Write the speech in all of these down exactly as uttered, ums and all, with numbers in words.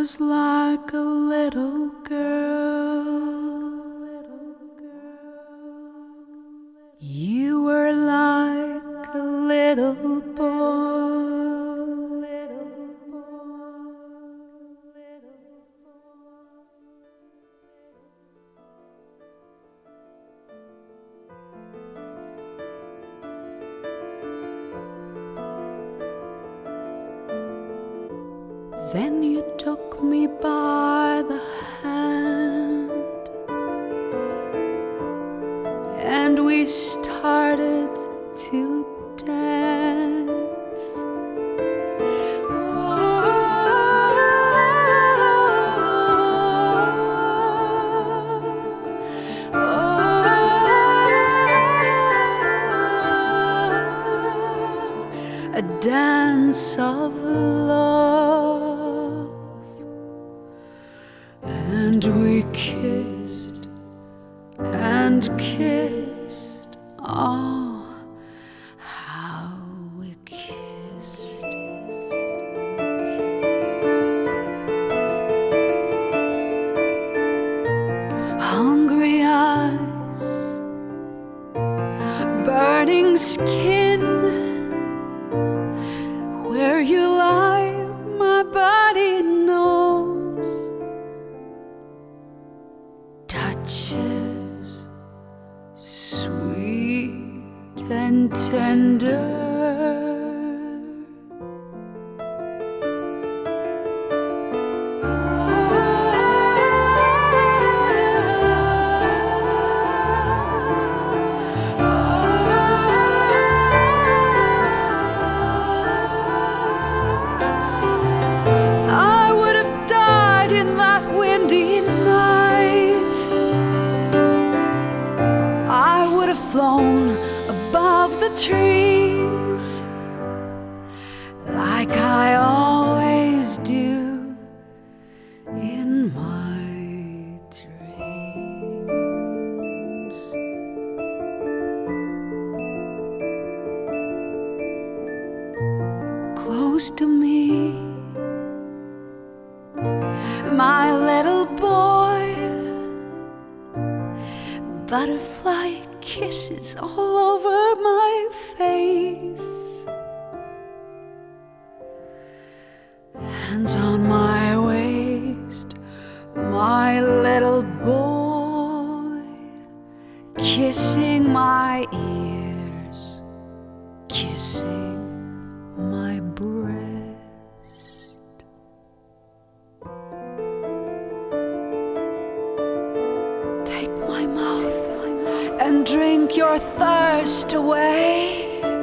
was like a little girl. You were like a little boy. Then you took me by the hand, and we started to dance. A dance of love, and we kissed and kissed. Oh, how we kissed. Hungry eyes, burning skin. Where you lie, my body knows. Touches sweet and tender. Flown above the trees like I always do in my dreams. Close to me, my little boy, butterfly kisses all over my face, hands on my waist, my little boy, kissing my ears, kissing my breast. Take my mouth and drink your thirst away.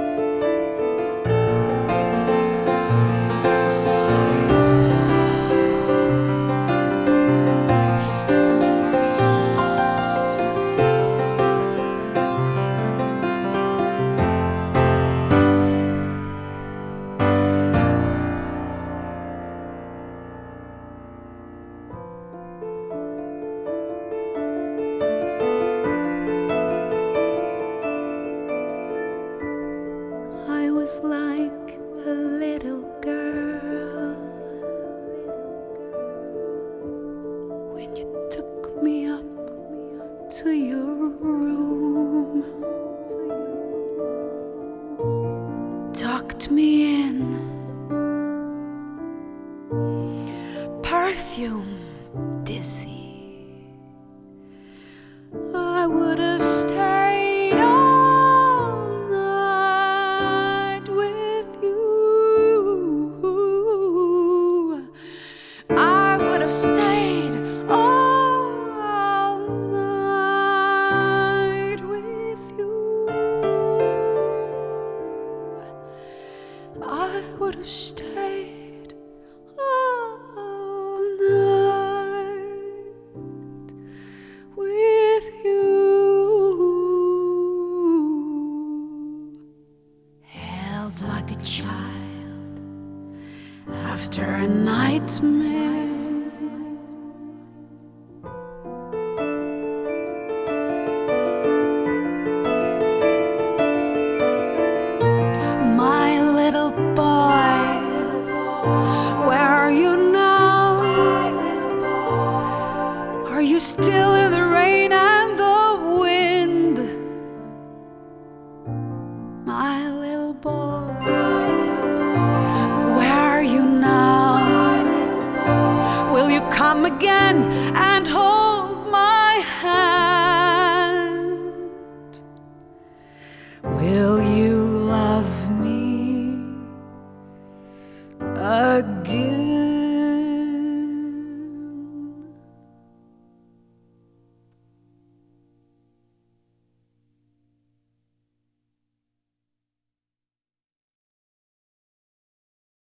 I was like a little girl when you took me up to your room, tucked me in, perfume dizzy. I would have stayed all night with you. I would have stayed all night with you. I would have stayed all night with you. Held like a child after a nightmare. My little boy, where are you now? boy. Where are you now? Will you come again and